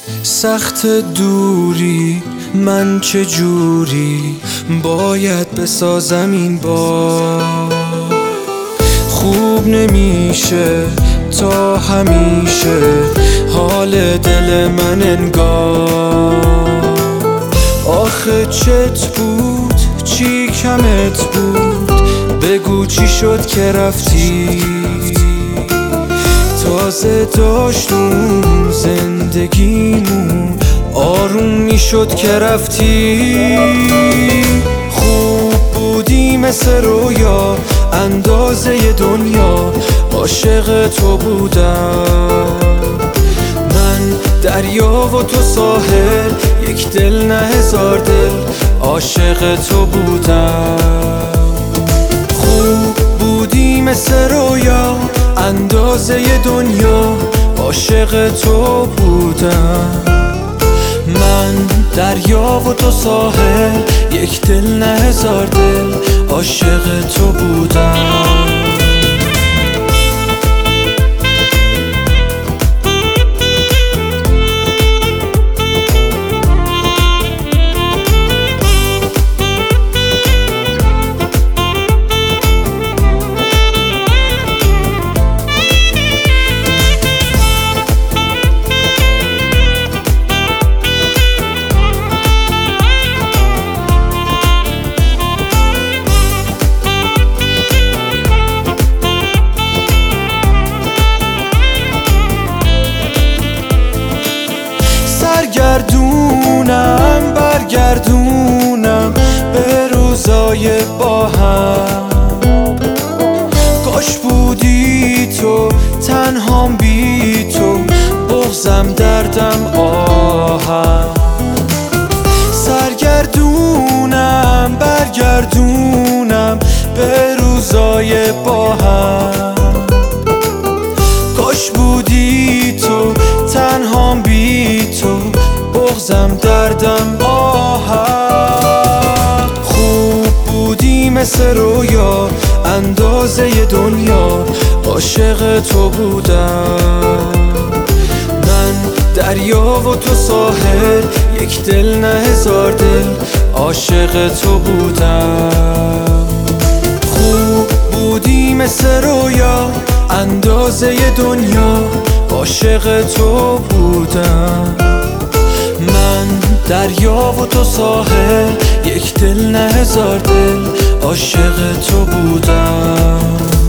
سخت دوری من چجوری باید بسازم این بار. خوب نمیشه تا همیشه حال دل من انگار. آخه چت بود چی کمت بود بگو چی شد که رفتی. تازه داشتم زندگیمون آروم میشد که رفتی. خوب بودی مثل رویا اندازه دنیا عاشق تو بودم. من دریا و تو ساحل یک دل نه هزار دل عاشق تو بودم. خوب بودی مثل رویا اندازه دنیا عاشق تو بودم. من دریا و تو ساحل یک دل نه هزار دل عاشق تو بودم. برگردونم به روزای با هم. کاش بودی تو تنهام بی تو بغضم دردم آهم. برگردونم به روزای با هم. کاش بودی تو تنهام بی تو بغضم دردم آهم. خوب بودی مثل رویا اندازه دنیا عاشق تو بودم. من دریا و تو ساحل یک دل نه هزار دل عاشق تو بودم. خوب بودی مثل رویا اندازه دنیا عاشق تو بودم. من دریا و تو ساحل یک دل نه هزار دل عاشق تو بودم.